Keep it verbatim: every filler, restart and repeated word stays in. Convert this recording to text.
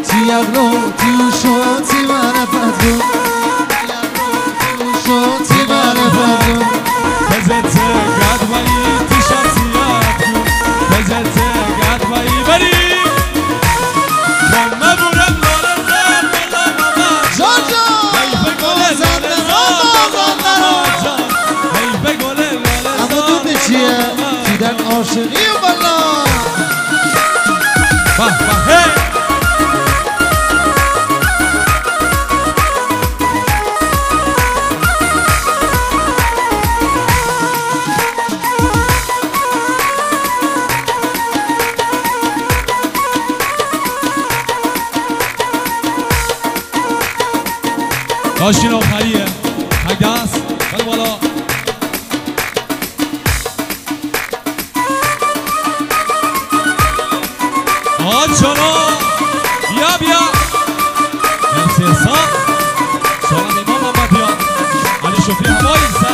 تیغلو تیوشو تی معرفتو تیغلو تی معرفتو بزت قد وای تی شخصیت بزت قد وای بری ما بورم لال زن لال ماما جان جان هی به گل زن لال جان هی به گل لال اما دونه چیه؟ دیدن عاشقی و بلا باه باه هی داشتین آخریه تک دست بله بالا آجانا بیا بیا مرسی حساب سلام امام محمد بیا علی شفری هوایی